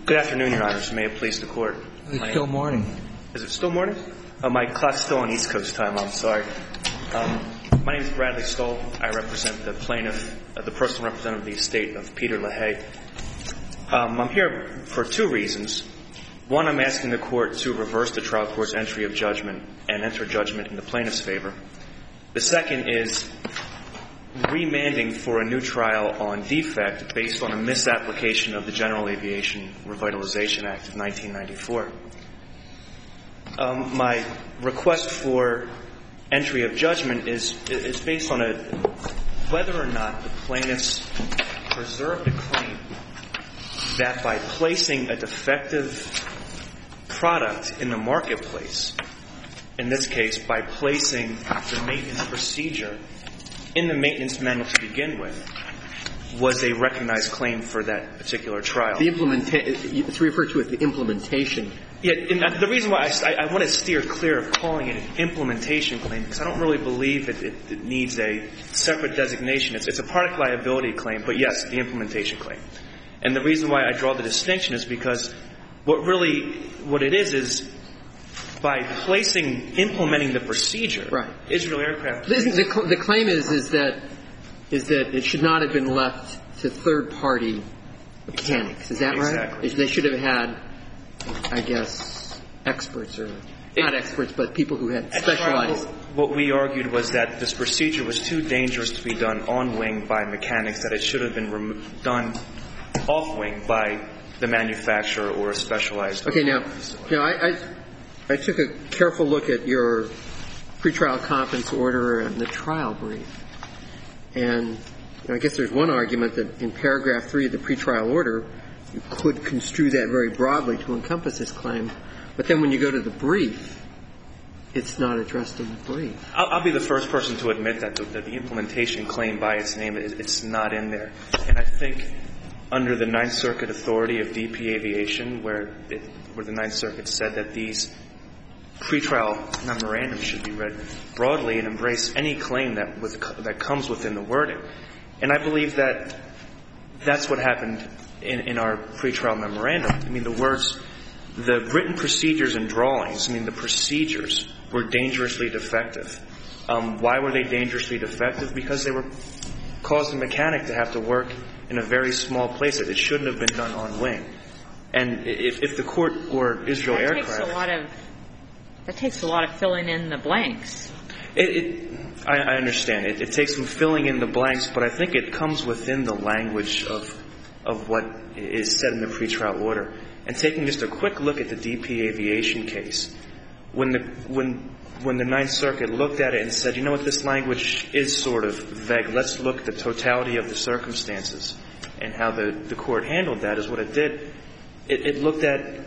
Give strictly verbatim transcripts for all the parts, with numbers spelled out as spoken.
Good afternoon, Your Honors. May it please the Court. It's still morning. Is it still morning? Oh, my clock's still on East Coast time. I'm sorry. Um, my name is Bradley Stoll. I represent the plaintiff, uh, the personal representative of the estate of Peter LaHaye. Um, I'm here for two reasons. One, I'm asking the Court to reverse the trial court's entry of judgment and enter judgment in the plaintiff's favor. The second is remanding for a new trial on defect based on a misapplication of the General Aviation Revitalization Act of nineteen ninety-four. Um, my request for entry of judgment is is based on a whether or not the plaintiffs preserved a claim that by placing a defective product in the marketplace, in this case by placing the maintenance procedure in the maintenance manual to begin with, was a recognized claim for that particular trial. The implementation, it's referred to as the implementation. Yeah, and the reason why I, I want to steer clear of calling it an implementation claim, because I don't really believe it, it, it needs a separate designation. It's, it's a product liability claim, but yes, the implementation claim. And the reason why I draw the distinction is because what really, what it is, is by placing, implementing the procedure, right. Israel Aircraft. The, the, the claim is, is that, is that it should not have been left to third-party mechanics. Is that exactly. right? They should have had, I guess, experts or not it, experts, but people who had specialized. What we argued was that this procedure was too dangerous to be done on wing by mechanics, that it should have been rem- done off wing by the manufacturer or a specialized. Okay, now, now I, I I took a careful look at your pretrial conference order and the trial brief, and you know, I guess there's one argument that in paragraph three of the pretrial order, you could construe that very broadly to encompass this claim, but then when you go to the brief, it's not addressed in the brief. I'll, I'll be the first person to admit that the, that the implementation claim by its name, it's not in there. And I think under the Ninth Circuit authority of D P Aviation, where, it, where the Ninth Circuit said that these pretrial memorandums should be read broadly and embrace any claim that, with, that comes within the wording. And I believe that that's what happened in, in our pretrial memorandum. I mean, the words, the written procedures and drawings, I mean, the procedures were dangerously defective. Um, why were they dangerously defective? Because they were caused the mechanic to have to work in a very small place. It shouldn't have been done on wing. And if, if the court or Israel that Aircraft... Takes a lot of, that takes a lot of filling in the blanks. It, it, I, I understand. It, it takes some filling in the blanks, but I think it comes within the language of of what is said in the pretrial order. And taking just a quick look at the D P Aviation case, when the when when the Ninth Circuit looked at it and said, you know what, this language is sort of vague. Let's look at the totality of the circumstances and how the, the court handled that is what it did. It, it looked at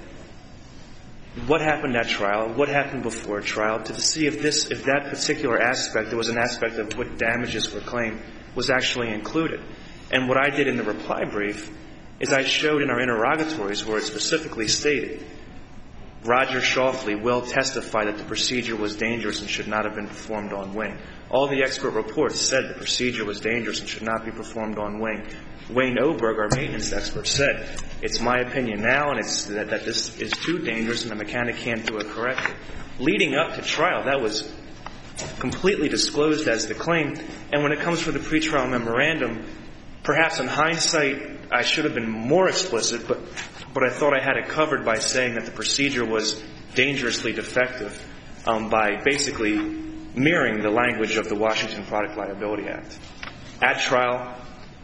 what happened at trial, what happened before trial, to see if this, if that particular aspect, there was an aspect of what damages were claimed, was actually included. And what I did in the reply brief is I showed in our interrogatories where it specifically stated, Roger Shoffley will testify that the procedure was dangerous and should not have been performed on wing. All the expert reports said the procedure was dangerous and should not be performed on wing. Wayne Oberg, our maintenance expert, said, it's my opinion now and it's that, that this is too dangerous and the mechanic can't do it correctly. Leading up to trial, that was completely disclosed as the claim. And when it comes to the pretrial memorandum, perhaps in hindsight, I should have been more explicit, but, but I thought I had it covered by saying that the procedure was dangerously defective um, by basically mirroring the language of the Washington Product Liability Act. At trial,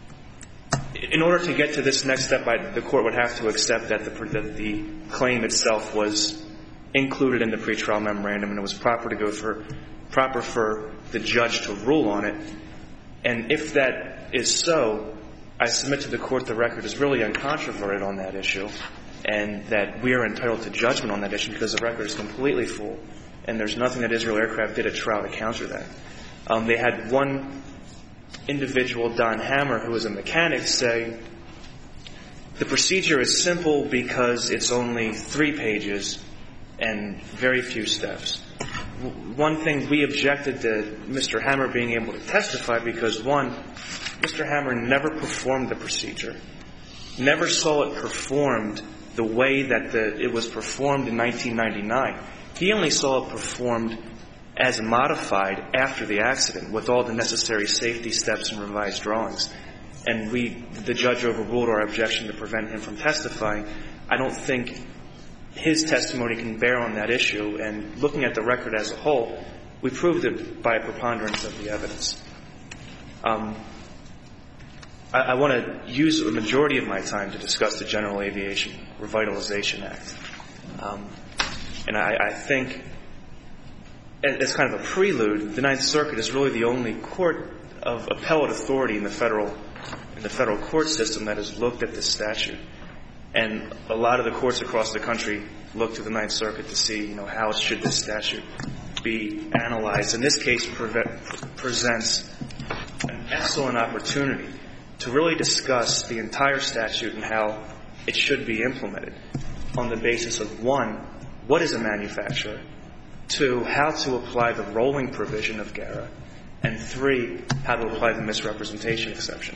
in order to get to this next step, I, the court would have to accept that the, that the claim itself was included in the pretrial memorandum and it was proper to go for, proper for the judge to rule on it. And if that is so, I submit to the court the record is really uncontroverted on that issue and that we are entitled to judgment on that issue because the record is completely full and there's nothing that Israel Aircraft did at trial to counter that. Um, they had one individual, Don Hammer, who was a mechanic, say the procedure is simple because it's only three pages and very few steps. One thing, we objected to Mister Hammer being able to testify because, one, Mister Hammer never performed the procedure, never saw it performed the way that the, it was performed in nineteen ninety-nine. He only saw it performed as modified after the accident with all the necessary safety steps and revised drawings. And we, the judge overruled our objection to prevent him from testifying. I don't think his testimony can bear on that issue. And looking at the record as a whole, we proved it by a preponderance of the evidence. Um, I, I want to use a majority of my time to discuss the General Aviation Revitalization Act. Um, and I, I think, as kind of a prelude, the Ninth Circuit is really the only court of appellate authority in the federal in the federal court system that has looked at this statute. And a lot of the courts across the country look to the Ninth Circuit to see, you know, how should this statute be analyzed. In this case, pre- presents an excellent opportunity to really discuss the entire statute and how it should be implemented on the basis of, one, what is a manufacturer, two, how to apply the rolling provision of GARA, and three, how to apply the misrepresentation exception.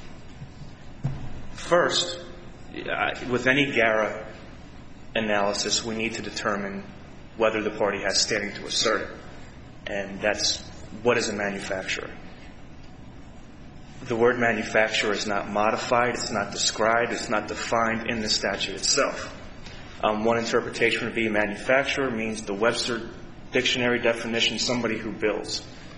First, with any GARA analysis, we need to determine whether the party has standing to assert it. And that's, what is a manufacturer? The word manufacturer is not modified, it's not described, it's not defined in the statute itself. Um, one interpretation would be manufacturer means the Webster Dictionary definition, somebody who builds.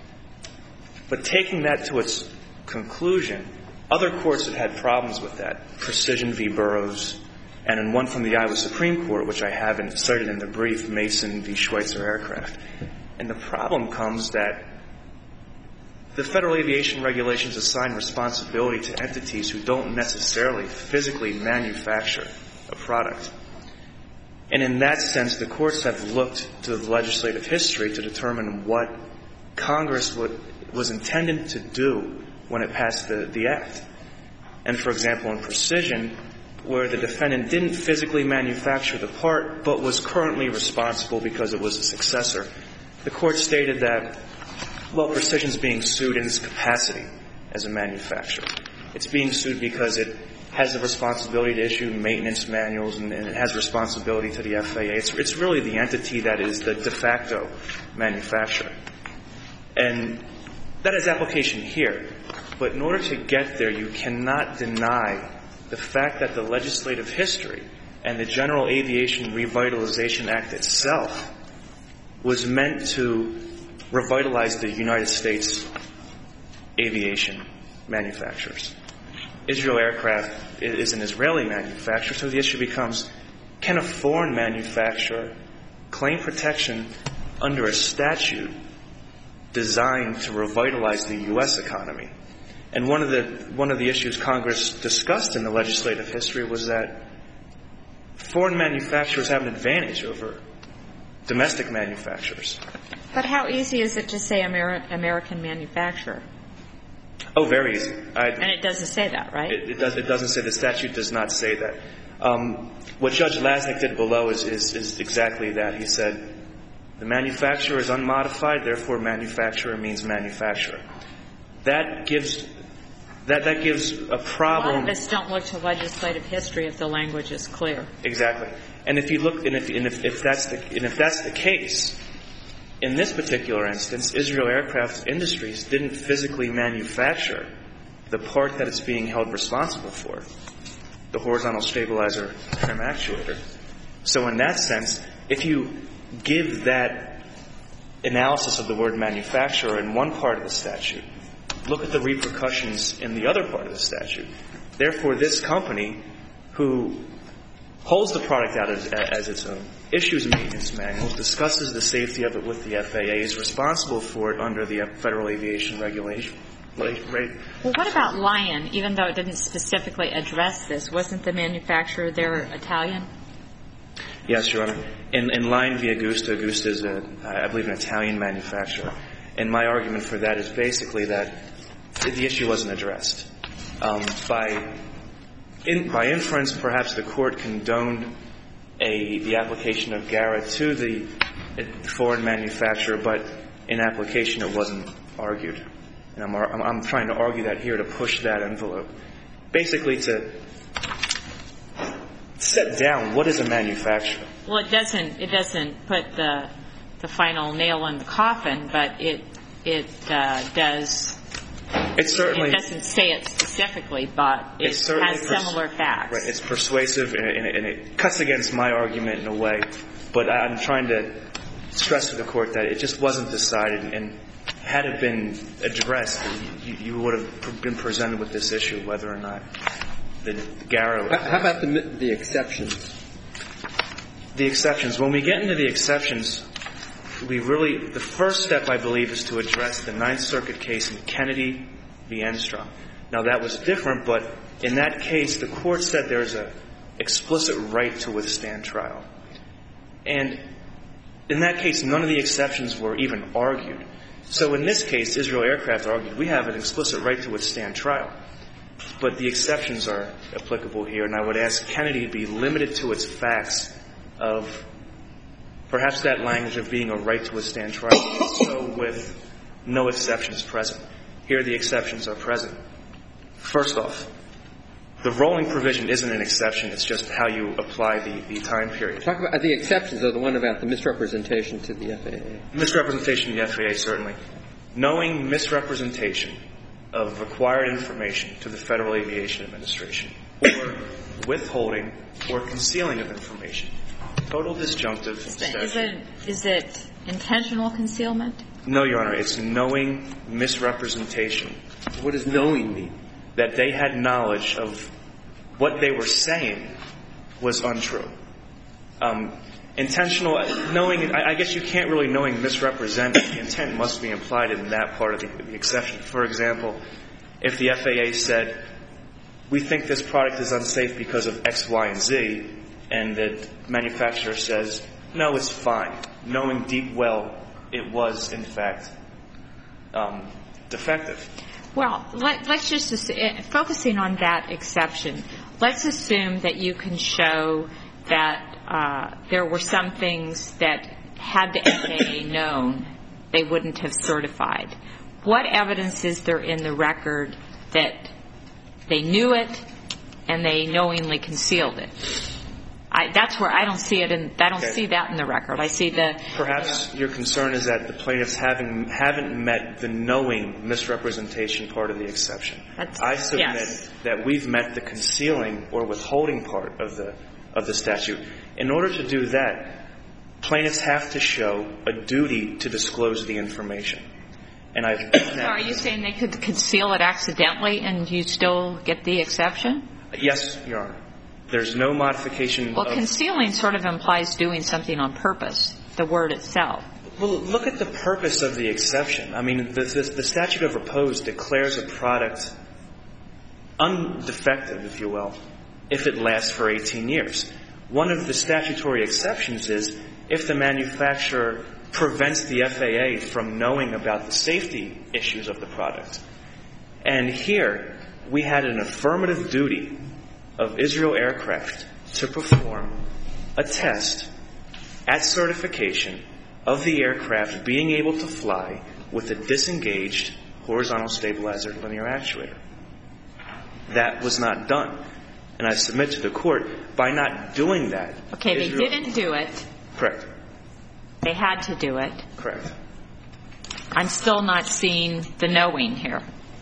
But taking that to its conclusion, other courts have had problems with that. Precision v. Burroughs, and in one from the Iowa Supreme Court, which I haven't cited in the brief, Mason v. Schweitzer Aircraft. And the problem comes that the federal aviation regulations assign responsibility to entities who don't necessarily physically manufacture a product. And in that sense, the courts have looked to the legislative history to determine what Congress would, was intended to do when it passed the, the act. And, for example, in Precision, where the defendant didn't physically manufacture the part but was currently responsible because it was a successor, the court stated that, well, Precision's being sued in its capacity as a manufacturer. It's being sued because it has the responsibility to issue maintenance manuals and, and it has responsibility to the F A A. It's, it's really the entity that is the de facto manufacturer. And that has application here. But in order to get there, you cannot deny the fact that the legislative history and the General Aviation Revitalization Act itself was meant to revitalize the United States aviation manufacturers. Israel Aircraft is an Israeli manufacturer, so the issue becomes, can a foreign manufacturer claim protection under a statute designed to revitalize the U S economy? And one of the one of the issues Congress discussed in the legislative history was that foreign manufacturers have an advantage over domestic manufacturers. But how easy is it to say Ameri- American manufacturer? Oh, very easy. I, and it doesn't say that, right? It, it, does, it doesn't say. The statute does not say that. Um, what Judge Lasnik did below is, is, is exactly that. He said the manufacturer is unmodified, therefore manufacturer means manufacturer. That gives that that gives a problem. A lot of us don't look to legislative history if the language is clear. Exactly. And if you look, and if, and if, if that's the and if that's the case, in this particular instance, Israel Aircraft Industries didn't physically manufacture the part that it's being held responsible for, the horizontal stabilizer trim actuator. So in that sense, if you give that analysis of the word manufacturer in one part of the statute, look at the repercussions in the other part of the statute. Therefore, this company, who holds the product out as, as its own, issues maintenance manuals, discusses the safety of it with the F A A, is responsible for it under the Federal Aviation Regulation. Right? Well, what about Lion? Even though it didn't specifically address this, wasn't the manufacturer there Italian? Yes, Your Honor. In, in Lion v. Augusta, Augusta is, a, I believe, an Italian manufacturer. And my argument for that is basically that the issue wasn't addressed. Um, by in, by inference, perhaps the court condoned a, the application of GARA to the foreign manufacturer, but in application it wasn't argued. And I'm, I'm, I'm trying to argue that here to push that envelope. Basically, to set down what is a manufacturer. Well, it doesn't it doesn't put the the final nail in the coffin, but it it uh, does. It certainly it doesn't say it specifically, but it has pers- similar facts. Right. It's persuasive, and it, and it cuts against my argument in a way. But I'm trying to stress to the court that it just wasn't decided, and had it been addressed, you, you would have been presented with this issue, whether or not the Garrow. How about the the exceptions? The exceptions. When we get into the exceptions, we really, the first step, I believe, is to address the Ninth Circuit case in Kennedy v. Enstrom. Now, that was different, but in that case, the court said there's an explicit right to withstand trial. And in that case, none of the exceptions were even argued. So in this case, Israel Aircraft argued we have an explicit right to withstand trial. But the exceptions are applicable here, and I would ask Kennedy to be limited to its facts of perhaps that language of being a right to withstand trial, so with no exceptions present. Here the exceptions are present. First off, the rolling provision isn't an exception. It's just how you apply the, the time period. Talk about the exceptions, though, the one about the misrepresentation to the F A A. Misrepresentation to the F A A, certainly. Knowing misrepresentation of required information to the Federal Aviation Administration, or withholding or concealing of information. Total disjunctive. Is it, is it, is it intentional concealment? No, Your Honor. It's knowing misrepresentation. What does knowing mean? That they had knowledge of what they were saying was untrue. Um, intentional, knowing, I, I guess you can't really knowing misrepresent. The intent must be implied in that part of the, the exception. For example, if the F A A said, we think this product is unsafe because of X, Y, and Z, and the manufacturer says, no, it's fine, knowing deep well it was, in fact, um, defective. Well, let, let's just, assume, focusing on that exception, let's assume that you can show that uh, there were some things that had the F A A known, they wouldn't have certified. What evidence is there in the record that they knew it and they knowingly concealed it? I, that's where I don't see it in, I don't okay. see that in the record. I see the... Perhaps your concern is that the plaintiffs haven't, haven't met the knowing misrepresentation part of the exception. That's, I submit yes. that we've met the concealing or withholding part of the, of the statute. In order to do that, plaintiffs have to show a duty to disclose the information. And I've done that. So are you saying they could conceal it accidentally and you still get the exception? Yes, Your Honor. There's no modification. Well, of concealing sort of implies doing something on purpose, the word itself. Well, look at the purpose of the exception. I mean, the, the, the statute of repose declares a product undefective, if you will, if it lasts for eighteen years. One of the statutory exceptions is if the manufacturer prevents the F A A from knowing about the safety issues of the product. And here, we had an affirmative duty of Israel Aircraft to perform a test at certification of the aircraft being able to fly with a disengaged horizontal stabilizer linear actuator. That was not done. And I submit to the court, by not doing that... Okay, Israel, they didn't do it. Correct. They had to do it. Correct. I'm still not seeing the knowing here.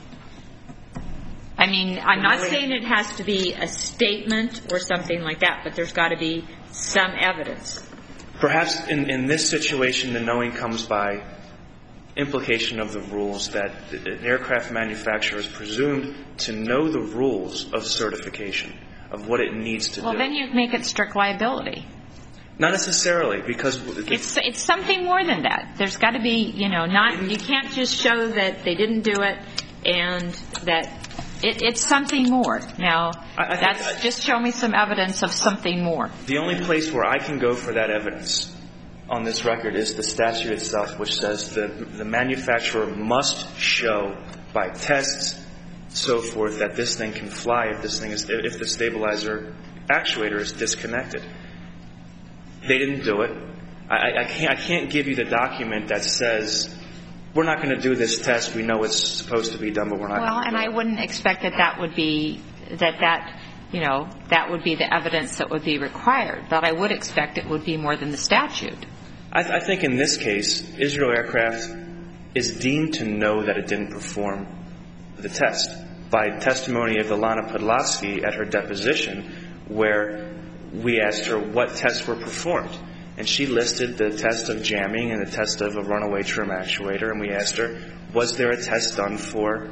I mean, I'm not saying it has to be a statement or something like that, but there's got to be some evidence. Perhaps in, in this situation, the knowing comes by implication of the rules that an aircraft manufacturer is presumed to know the rules of certification, of what it needs to well, do. Well, then you make it strict liability. Not necessarily, because... It's it's something more than that. There's got to be, you know, not... You can't just show that they didn't do it and that... It, it's something more. Now, I, I that's think, just show me some evidence of something more. The only place where I can go for that evidence on this record is the statute itself, which says the, the manufacturer must show by tests, so forth, that this thing can fly if this thing is if the stabilizer actuator is disconnected. They didn't do it. I, I can't I can't give you the document that says we're not going to do this test. We know it's supposed to be done, but we're not. Well, and I wouldn't expect that that would be that that you know, that would be the evidence that would be required. But I would expect it would be more than the statute. I, th- I think in this case, Israel Aircraft is deemed to know that it didn't perform the test by testimony of Ilana Podlaski at her deposition, where we asked her what tests were performed. And she listed the test of jamming and the test of a runaway trim actuator, and we asked her, was there a test done for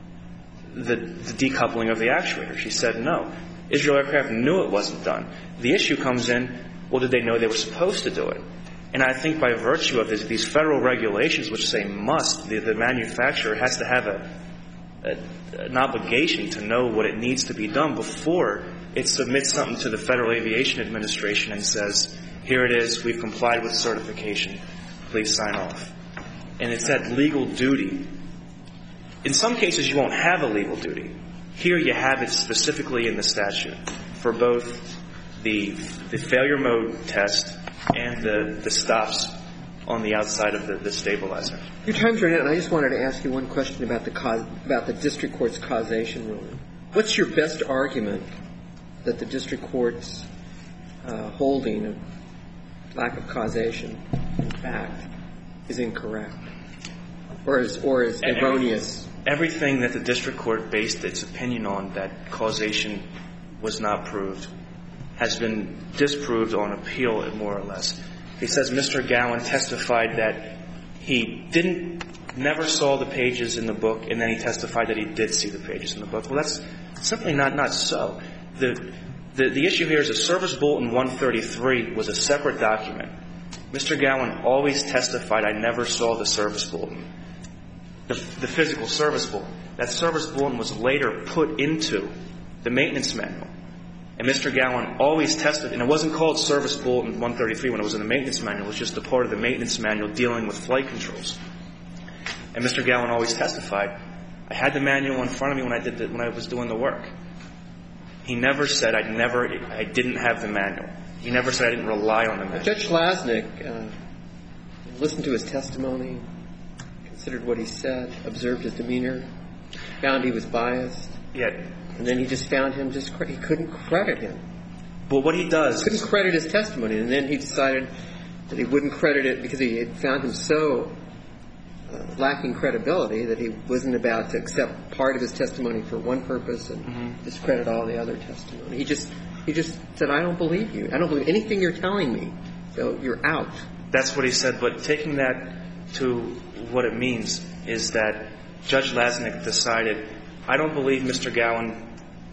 the, the decoupling of the actuator? She said no. Israel Aircraft knew it wasn't done. The issue comes in, well, did they know they were supposed to do it? And I think by virtue of this, these federal regulations which say must, the, the manufacturer has to have a, a, an obligation to know what it needs to be done before it submits something to the Federal Aviation Administration and says, here it is, we've complied with certification, please sign off. And it's that legal duty. In some cases, you won't have a legal duty. Here you have it specifically in the statute for both the, the failure mode test and the, the stops on the outside of the, the stabilizer. Your time's running out, and I just wanted to ask you one question about the cause, about the district court's causation ruling. What's your best argument that the district court's uh, holding of lack of causation, in fact, is incorrect or is, or is erroneous? Everything that the district court based its opinion on, that causation was not proved, has been disproved on appeal, more or less. He says Mister Gowan testified that he didn't, never saw the pages in the book, and then he testified that he did see the pages in the book. Well, that's simply not, not so. The, the, the issue here is a Service Bulletin one thirty-three was a separate document. Mister Gowan always testified, I never saw the Service Bulletin, the, the physical Service Bulletin. That Service Bulletin was later put into the maintenance manual. And Mister Gowan always testified, and it wasn't called Service Bulletin one thirty-three when it was in the maintenance manual. It was just a part of the maintenance manual dealing with flight controls. And Mister Gowan always testified, I had the manual in front of me when I did the, when I was doing the work. He never said I never, I didn't have the manual. He never said I didn't rely on the manual. Judge Lasnik uh, listened to his testimony, considered what he said, observed his demeanor, found he was biased. Yeah. And then he just found him just, he couldn't credit him. Well, what he does. He couldn't credit his testimony. And then he decided that he wouldn't credit it because he had found him so uh, lacking credibility that he wasn't about to accept part of his testimony for one purpose and mm-hmm. discredit all the other testimony. He just, he just said, I don't believe you. I don't believe anything you're telling me. So you're out. That's what he said. But taking that to what it means is that Judge Lasnik decided, I don't believe Mister Gowan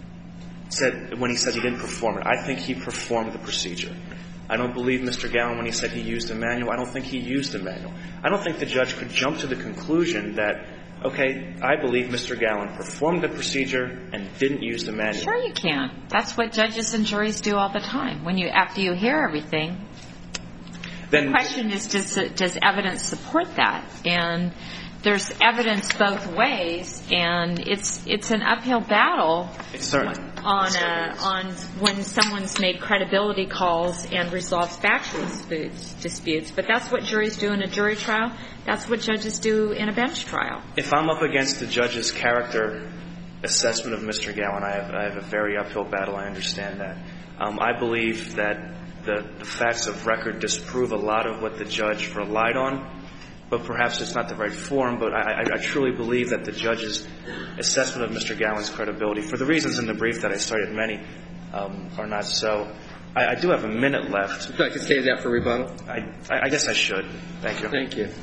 said when he said he didn't perform it. I think he performed the procedure. I don't believe Mister Gowan when he said he used a manual. I don't think he used a manual. I don't think the judge could jump to the conclusion that, okay, I believe Mister Gowan performed the procedure and didn't use the manual. Sure you can. That's what judges and juries do all the time. When you, after you hear everything, then the question is, does, does evidence support that? And there's evidence both ways, and it's it's an uphill battle. It's certainly on a, on when someone's made credibility calls and resolves factual disputes. But that's what juries do in a jury trial. That's what judges do in a bench trial. If I'm up against the judge's character assessment of Mister Gowan, I have, I have a very uphill battle. I understand that. Um, I believe that the, the facts of record disprove a lot of what the judge relied on. But perhaps it's not the right form, but I, I, I truly believe that the judge's assessment of Mister Gowan's credibility, for the reasons in the brief that I cited, many um, are not so. I, I do have a minute left. Would you like to save that for rebuttal? I, I, I guess I should. Thank you. Thank you.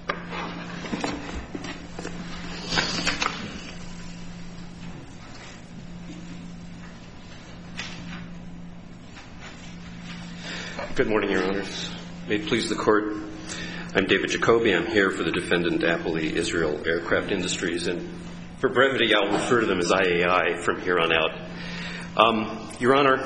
Good morning, Your Honors. May it please the Court. I'm David Jacoby. I'm here for the defendant, Appley Israel Aircraft Industries, and for brevity, I'll refer to them as I A I from here on out. Um, Your Honor,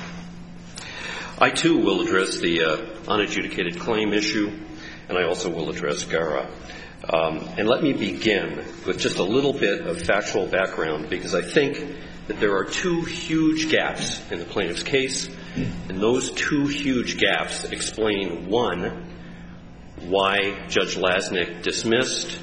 I too will address the uh, unadjudicated claim issue, and I also will address GARA. Um, and let me begin with just a little bit of factual background, because I think that there are two huge gaps in the plaintiff's case, and those two huge gaps explain, one, why Judge Lasnik dismissed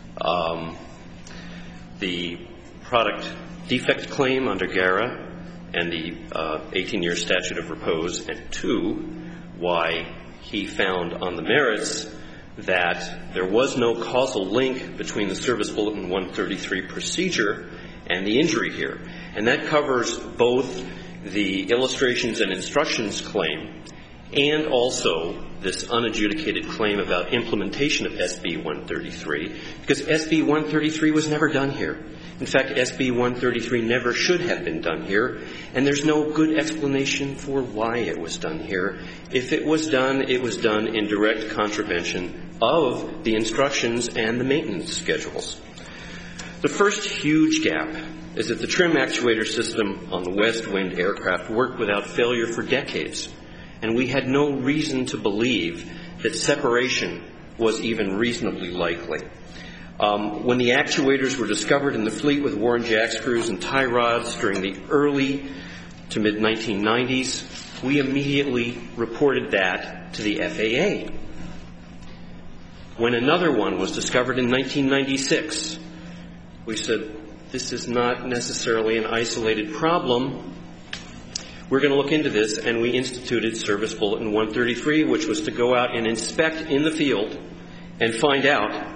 um, the product defect claim under GARA, and the uh, eighteen-year statute of repose, and two, why he found on the merits that there was no causal link between the Service Bulletin one thirty-three procedure and the injury here. And that covers both the illustrations and instructions claim and also this unadjudicated claim about implementation of S B one thirty-three, because S B one thirty-three was never done here. In fact, S B one thirty-three never should have been done here, and there's no good explanation for why it was done here. If it was done, it was done in direct contravention of the instructions and the maintenance schedules. The first huge gap is that the trim actuator system on the West Wind aircraft worked without failure for decades, and we had no reason to believe that separation was even reasonably likely. Um, when the actuators were discovered in the fleet with Warren jack screws and tie rods during the early to mid nineteen nineties, we immediately reported that to the F A A. When another one was discovered in nineteen ninety-six, we said, this is not necessarily an isolated problem. We're going to look into this, and we instituted Service Bulletin one thirty-three, which was to go out and inspect in the field and find out,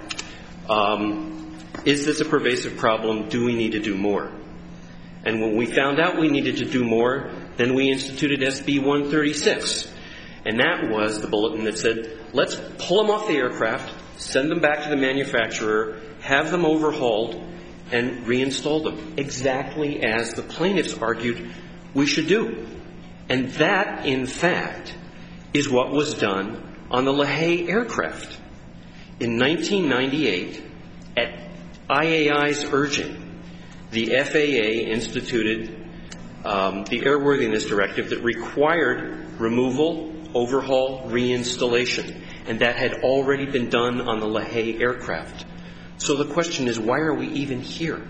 um, is this a pervasive problem? Do we need to do more? And when we found out we needed to do more, then we instituted S B one thirty-six. And that was the bulletin that said, let's pull them off the aircraft, send them back to the manufacturer, have them overhauled, and reinstall them, exactly as the plaintiffs argued we should do. And that, in fact, is what was done on the LaHaye aircraft. In nineteen ninety-eight, at I A I's urging, the F A A instituted um, the Airworthiness Directive that required removal, overhaul, reinstallation. And that had already been done on the LaHaye aircraft. So the question is, why are we even here?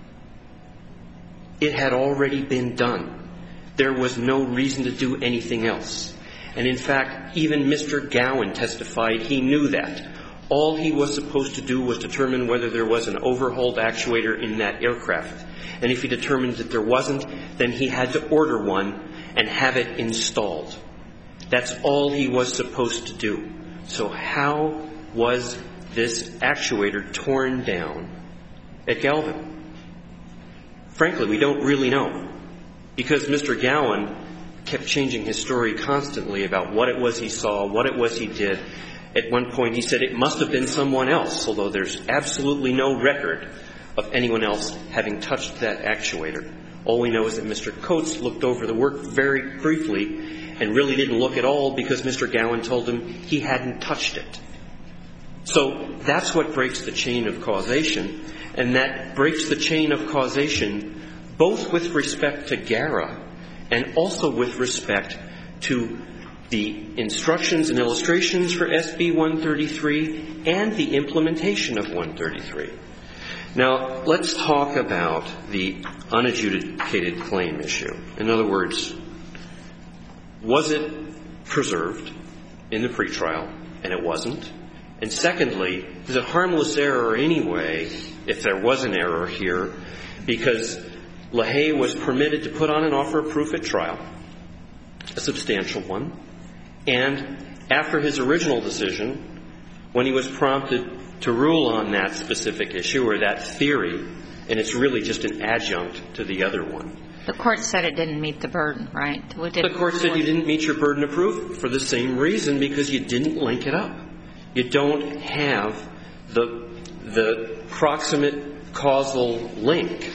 It had already been done. There was no reason to do anything else. And in fact, even Mister Gowan testified he knew that. All he was supposed to do was determine whether there was an overhauled actuator in that aircraft. And if he determined that there wasn't, then he had to order one and have it installed. That's all he was supposed to do. So how was this actuator torn down at Galvin? Frankly, we don't really know, because Mister Gowan kept changing his story constantly about what it was he saw, what it was he did. At one point he said it must have been someone else, although there's absolutely no record of anyone else having touched that actuator. All we know is that Mister Coates looked over the work very briefly and really didn't look at all because Mister Gowan told him he hadn't touched it. So that's what breaks the chain of causation, and that breaks the chain of causation both with respect to GARA and also with respect to the instructions and illustrations for S B one thirty-three and the implementation of one thirty-three. Now, let's talk about the unadjudicated claim issue. In other words, was it preserved in the pretrial? And it wasn't. And secondly, is it harmless error anyway, if there was an error here, because LaHaye was permitted to put on an offer of proof at trial, a substantial one, and after his original decision, when he was prompted to rule on that specific issue or that theory, and it's really just an adjunct to the other one. The court said it didn't meet the burden, right? The court said you didn't meet your burden of proof for the same reason, because you didn't link it up. You don't have the the proximate causal link.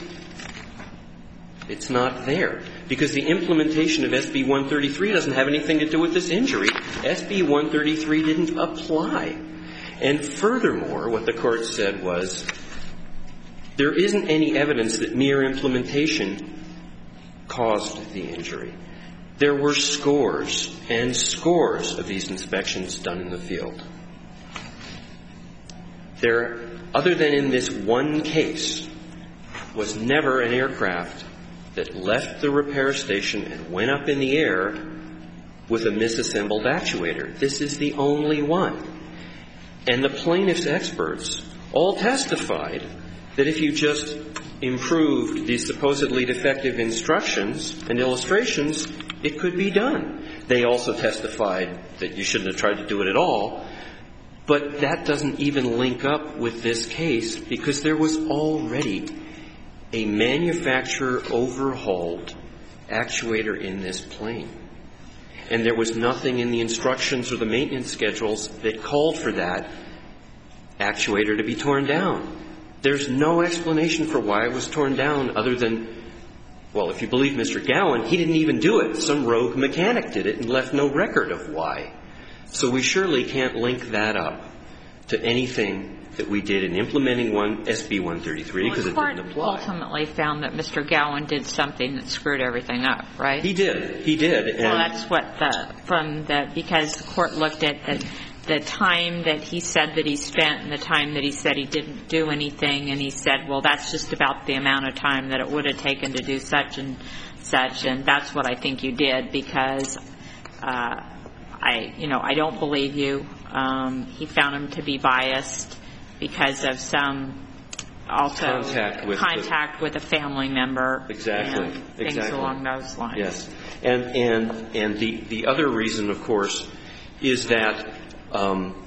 It's not there, because the implementation of S B one thirty-three doesn't have anything to do with this injury. S B one thirty-three didn't apply. And furthermore, what the court said was, there isn't any evidence that mere implementation caused the injury. There were scores and scores of these inspections done in the field. There, other than in this one case, was never an aircraft that left the repair station and went up in the air with a misassembled actuator. This is the only one. And the plaintiff's experts all testified that if you just improved these supposedly defective instructions and illustrations, it could be done. They also testified that you shouldn't have tried to do it at all. But that doesn't even link up with this case because there was already a manufacturer overhauled actuator in this plane. And there was nothing in the instructions or the maintenance schedules that called for that actuator to be torn down. There's no explanation for why it was torn down other than, well, if you believe Mister Gowan, he didn't even do it. Some rogue mechanic did it and left no record of why. So we surely can't link that up to anything that we did in implementing one S B one thirty-three because well, it didn't apply. Ultimately found that Mister Gowan did something that screwed everything up, right? He did. He did. Well, that's what the, from the, because the court looked at the, the time that he said that he spent and the time that he said he didn't do anything, and he said, well, that's just about the amount of time that it would have taken to do such and such, and that's what I think you did because uh, I, you know, I don't believe you. Um, he found him to be biased because of some also contact with, contact the, with a family member. Exactly. And things exactly. along those lines. Yes. And and and the the other reason, of course, is that um,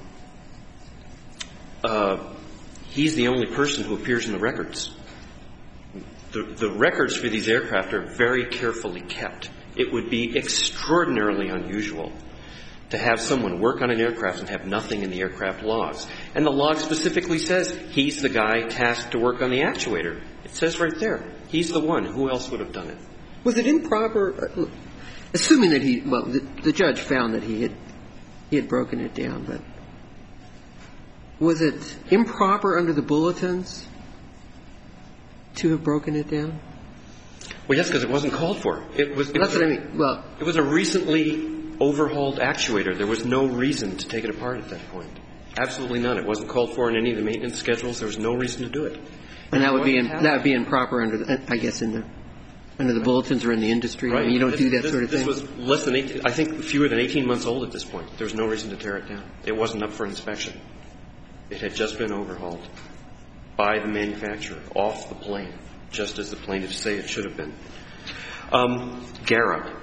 uh, he's the only person who appears in the records. The the records for these aircraft are very carefully kept. It would be extraordinarily unusual to have someone work on an aircraft and have nothing in the aircraft logs. And the log specifically says he's the guy tasked to work on the actuator. It says right there, he's the one. Who else would have done it? Was it improper, uh, assuming that he, well, the, the judge found that he had, he had broken it down, but was it improper under the bulletins to have broken it down? Well, yes, because it wasn't called for. It was. It That's was what a, I mean. Well, it was a recently overhauled actuator. There was no reason to take it apart at that point. Absolutely none. It wasn't called for in any of the maintenance schedules. There was no reason to do it. And, and that would be in, that would be improper under, the, I guess, in the under the right. bulletins or in the industry. Right. I mean, you don't this, do that this, sort of this thing. This was less than eighteen. I think fewer than eighteen months old at this point. There was no reason to tear it down. It wasn't up for inspection. It had just been overhauled by the manufacturer off the plane, just as the plaintiffs say it should have been. Um, Gara.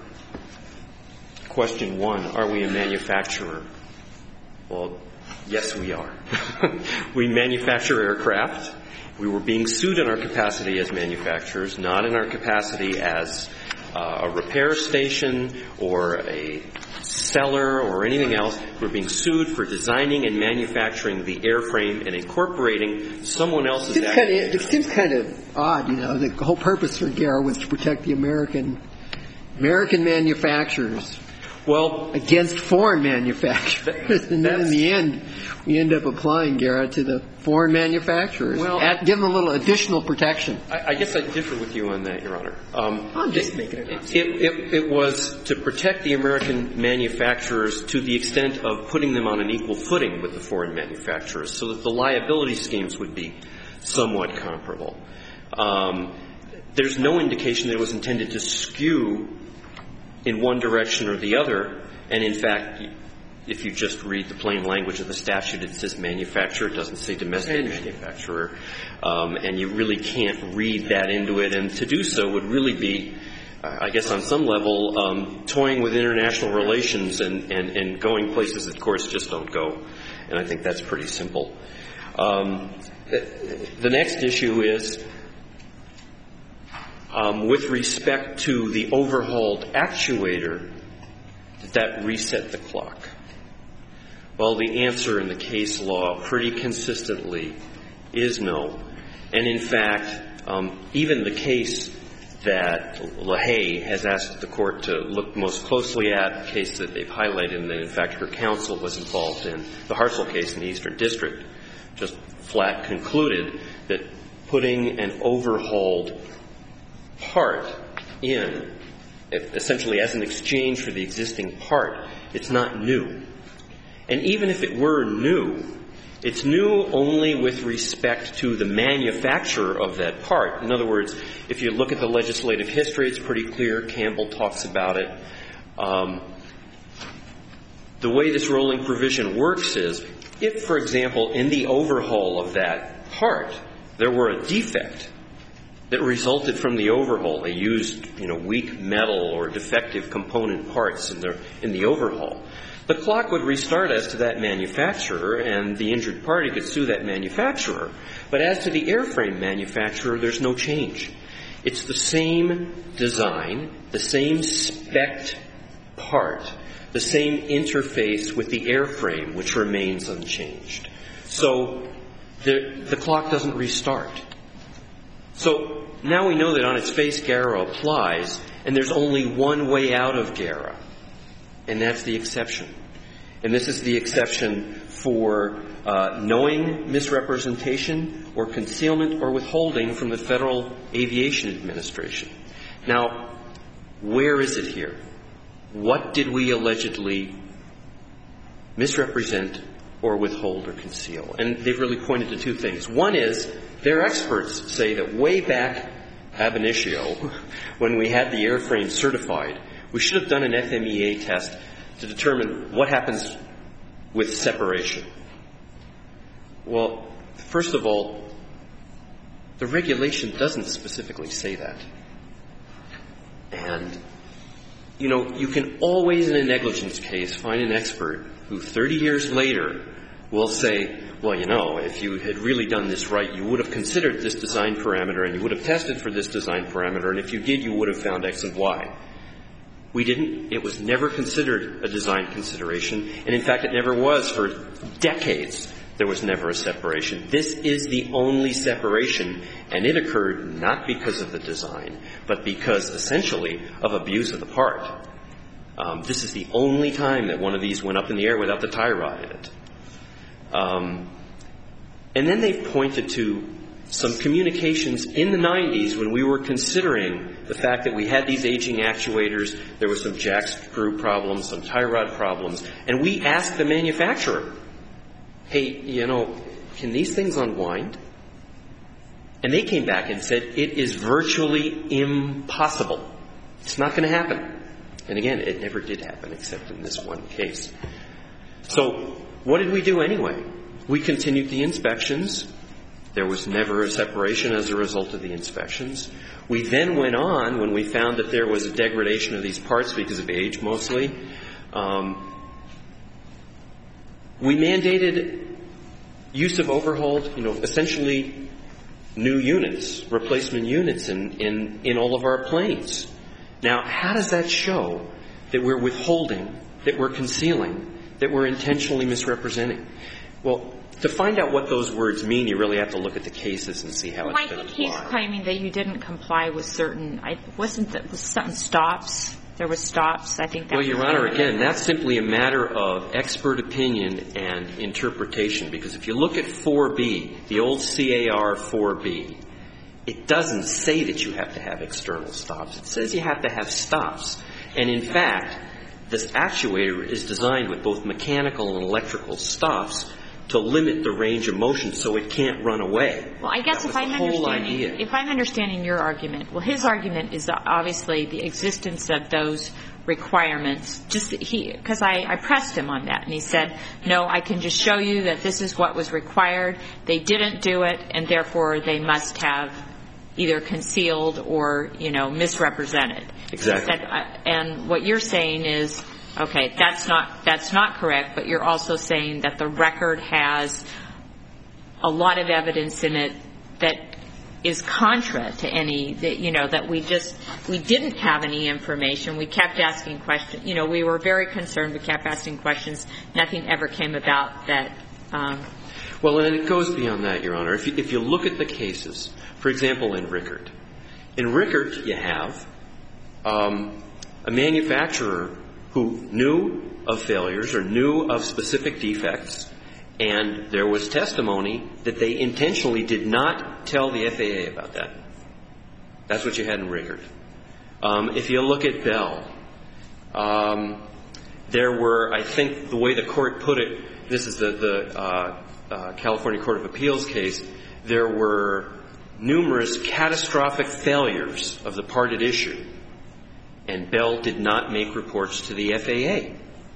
Question one, are we a manufacturer? Well, yes, we are. We manufacture aircraft. We were being sued in our capacity as manufacturers, not in our capacity as uh, a repair station or a seller or anything else. We're being sued for designing and manufacturing the airframe and incorporating someone else's it seems, kind of, it seems kind of odd, you know. The whole purpose for Gara was to protect the American American manufacturers. Well, against foreign manufacturers, and then in the end, we end up applying Gara to the foreign manufacturers, well, at, give them a little additional protection. I, I guess I differ with you on that, Your Honor. Um, I'm just making it up. It, it, it was to protect the American manufacturers to the extent of putting them on an equal footing with the foreign manufacturers, so that the liability schemes would be somewhat comparable. Um, there's no indication that it was intended to skew in one direction or the other, and in fact, if you just read the plain language of the statute, it says manufacturer, it doesn't say domestic manufacturer, um, and you really can't read that into it, and to do so would really be, uh, I guess on some level, um, toying with international relations and, and, and going places that courts just don't go, and I think that's pretty simple. Um, the next issue is, Um, with respect to the overhauled actuator, did that reset the clock? Well, the answer in the case law pretty consistently is no. And in fact, um, even the case that LaHaye has asked the court to look most closely at, the case that they've highlighted and that in fact her counsel was involved in, the Hartzell case in the Eastern District, just flat concluded that putting an overhauled part in, essentially as an exchange for the existing part, it's not new. And even if it were new, it's new only with respect to the manufacturer of that part. In other words, if you look at the legislative history, it's pretty clear. Campbell talks about it. Um, the way this rolling provision works is, if, for example, in the overhaul of that part, there were a defect that resulted from the overhaul. They used, you know, weak metal or defective component parts in the, in the overhaul. The clock would restart as to that manufacturer, and the injured party could sue that manufacturer. But as to the airframe manufacturer, there's no change. It's the same design, the same spec part, the same interface with the airframe, which remains unchanged. So the, the clock doesn't restart. So now we know that on its face, GARA applies, and there's only one way out of GARA, and that's the exception. And this is the exception for uh, knowing misrepresentation or concealment or withholding from the Federal Aviation Administration. Now, where is it here? What did we allegedly misrepresent or withhold or conceal? And they've really pointed to two things. One is their experts say that way back ab initio, when we had the airframe certified, we should have done an F M E A test to determine what happens with separation. Well, first of all, the regulation doesn't specifically say that. And, you know, you can always in a negligence case find an expert who thirty years later will say, well, you know, if you had really done this right, you would have considered this design parameter and you would have tested for this design parameter, and if you did, you would have found X and Y. We didn't. It was never considered a design consideration, and in fact, it never was. For decades, there was never a separation. This is the only separation, and it occurred not because of the design, but because, essentially, of abuse of the part. Um, this is the only time that one of these went up in the air without the tie rod in it. Um, and then they pointed to some communications in the nineties when we were considering the fact that we had these aging actuators, there were some jack screw problems, some tie rod problems, and we asked the manufacturer, hey, you know, can these things unwind? And they came back and said, it is virtually impossible. It's not going to happen. And again, it never did happen except in this one case. So what did we do anyway? We continued the inspections. There was never a separation as a result of the inspections. We then went on, when we found that there was a degradation of these parts because of age mostly, um, we mandated use of overhauled, you know, essentially new units, replacement units in, in, in all of our planes. Now, how does that show that we're withholding, that we're concealing, that we're intentionally misrepresenting? Well, to find out what those words mean, you really have to look at the cases and see how well, it's been applied. I think he's claiming that you didn't comply with certain, I wasn't that was something stops. There was stops. I think that Well, was Your Honor, again, that's simply a matter of expert opinion and interpretation, because if you look at four B, the old C A R four B, it doesn't say that you have to have external stops. It says you have to have stops. And in fact, this actuator is designed with both mechanical and electrical stops to limit the range of motion so it can't run away. Well, I guess if I'm understanding, if I'm understanding your argument, well, his argument is obviously the existence of those requirements. Just he, because I, I pressed him on that, and he said, "No, I can just show you that this is what was required. They didn't do it, and therefore they must have either concealed or, you know, misrepresented." Exactly. Said, uh, and what you're saying is, okay, that's not that's not correct, but you're also saying that the record has a lot of evidence in it that is contra to any, that, you know, that we just, we didn't have any information. We kept asking questions. You know, we were very concerned. We kept asking questions. Nothing ever came about that. Um, well, and it goes beyond that, Your Honor. If you, if you look at the cases, for example, in Rickert. In Rickert, you have um, a manufacturer who knew of failures or knew of specific defects, and there was testimony that they intentionally did not tell the F A A about that. That's what you had in Rickert. Um, if you look at Bell, um, there were, I think the way the court put it, this is the, the uh, uh, California Court of Appeals case, there were numerous catastrophic failures of the part at issue, and Bell did not make reports to the F A A.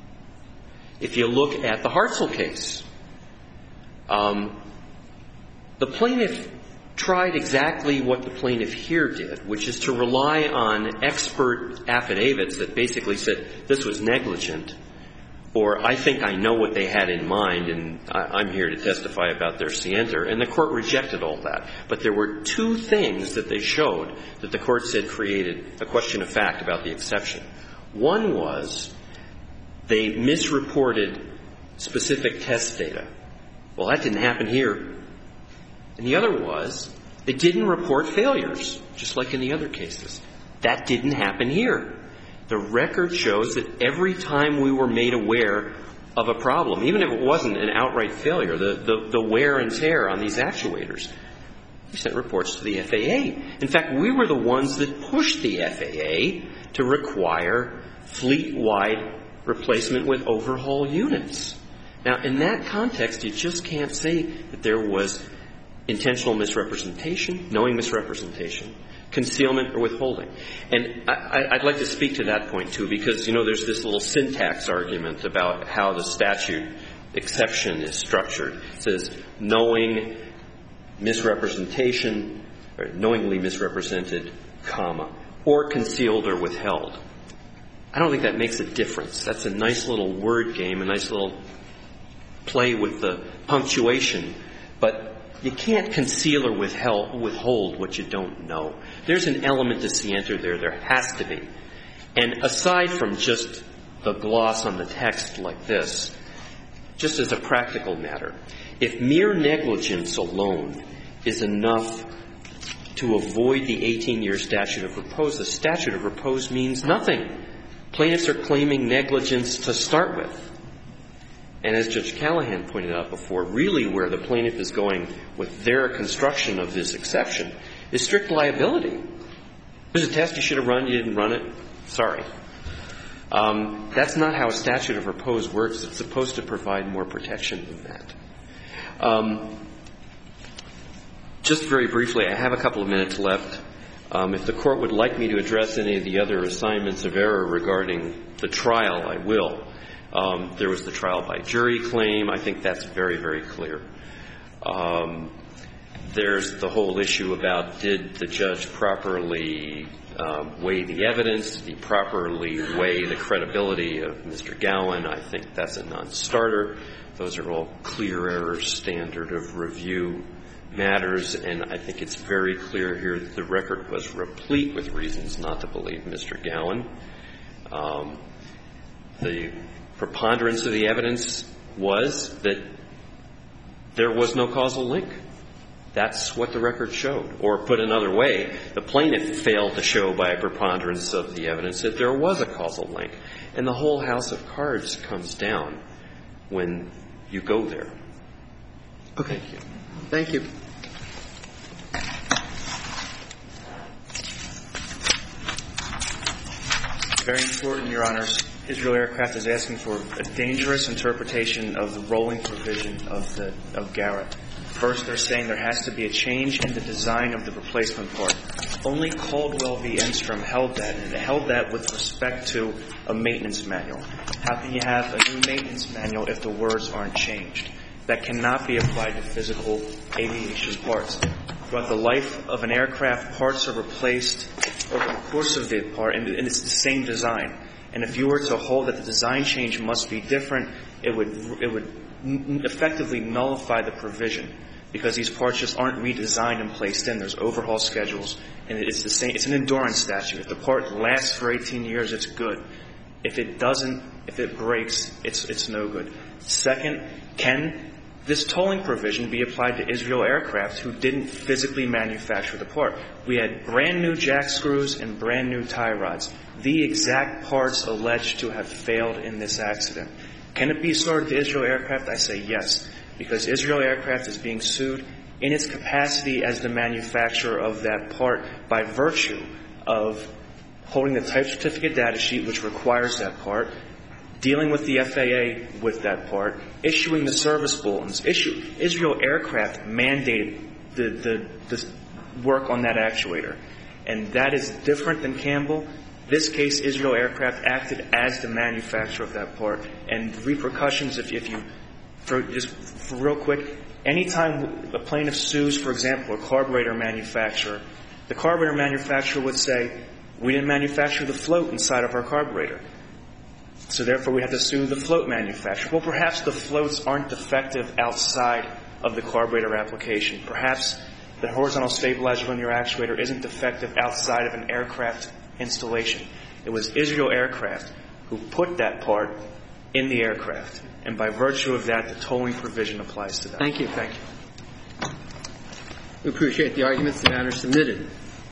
If you look at the Hartzell case, um, the plaintiff tried exactly what the plaintiff here did, which is to rely on expert affidavits that basically said this was negligent, or I think I know what they had in mind, and I'm here to testify about their scienter. And the court rejected all that. But there were two things that they showed that the court said created a question of fact about the exception. One was they misreported specific test data. Well, that didn't happen here. And the other was they didn't report failures, just like in the other cases. That didn't happen here. The record shows that every time we were made aware of a problem, even if it wasn't an outright failure, the, the, the wear and tear on these actuators, we sent reports to the F A A. In fact, we were the ones that pushed the F A A to require fleet-wide replacement with overhaul units. Now, in that context, you just can't say that there was intentional misrepresentation, knowing misrepresentation, concealment, or withholding. And I, I'd like to speak to that point, too, because, you know, there's this little syntax argument about how the statute exception is structured. It says knowing misrepresentation, or knowingly misrepresented, comma, or concealed or withheld. I don't think that makes a difference. That's a nice little word game, a nice little play with the punctuation. But you can't conceal or withheld, withhold what you don't know. There's an element to scienter there. There has to be. And aside from just the gloss on the text like this, just as a practical matter, if mere negligence alone is enough to avoid the eighteen-year statute of repose, the statute of repose means nothing. Plaintiffs are claiming negligence to start with. And as Judge Callahan pointed out before, really where the plaintiff is going with their construction of this exception is strict liability. There's a test you should have run, you didn't run it, sorry. Um, that's not how a statute of repose works. It's supposed to provide more protection than that. Um, just very briefly, I have a couple of minutes left. Um, if the Court would like me to address any of the other assignments of error regarding the trial, I will. Um, there was the trial by jury claim. I think that's very, very clear. Um, there's the whole issue about did the judge properly um, weigh the evidence? Did he properly weigh the credibility of Mister Gowan? I think that's a non-starter. Those are all clear error standard of review matters, and I think it's very clear here that the record was replete with reasons not to believe Mister Gowan. Um, the preponderance of the evidence was that there was no causal link. That's what the record showed. Or put another way, the plaintiff failed to show by a preponderance of the evidence that there was a causal link. And the whole house of cards comes down when you go there. Okay. Thank you. Thank you. Very important, Your Honors. Israel Aircraft is asking for a dangerous interpretation of the rolling provision of the of Garrett. First, they're saying there has to be a change in the design of the replacement part. Only Caldwell v. Enstrom held that, and it held that with respect to a maintenance manual. How can you have a new maintenance manual if the words aren't changed? That cannot be applied to physical aviation parts. Throughout the life of an aircraft, parts are replaced over the course of the part, and it's the same design. And if you were to hold that the design change must be different, it would it would effectively nullify the provision, because these parts just aren't redesigned and placed in. There's overhaul schedules, and it's the same. It's an endurance statute. If the part lasts for eighteen years, it's good. If it doesn't, if it breaks, it's it's no good. Second, can this tolling provision be applied to Israel Aircraft who didn't physically manufacture the part? We had brand new jack screws and brand new tie rods, the exact parts alleged to have failed in this accident. Can it be asserted to Israel Aircraft? I say yes, because Israel Aircraft is being sued in its capacity as the manufacturer of that part by virtue of holding the type certificate data sheet, which requires that part, dealing with the F A A with that part, issuing the service bulletins. Issue, Israel Aircraft mandated the, the, the work on that actuator. And that is different than Campbell. This case, Israel Aircraft acted as the manufacturer of that part. And repercussions, if, if you For just for real quick, anytime a plaintiff sues, for example, a carburetor manufacturer, the carburetor manufacturer would say, we didn't manufacture the float inside of our carburetor, so therefore we have to sue the float manufacturer. Well, perhaps the floats aren't defective outside of the carburetor application. Perhaps the horizontal stabilizer on your actuator isn't defective outside of an aircraft installation. It was Israel Aircraft who put that part in the aircraft, and by virtue of that, the tolling provision applies to that. Thank you. Thank you. We appreciate the arguments. The matter is submitted.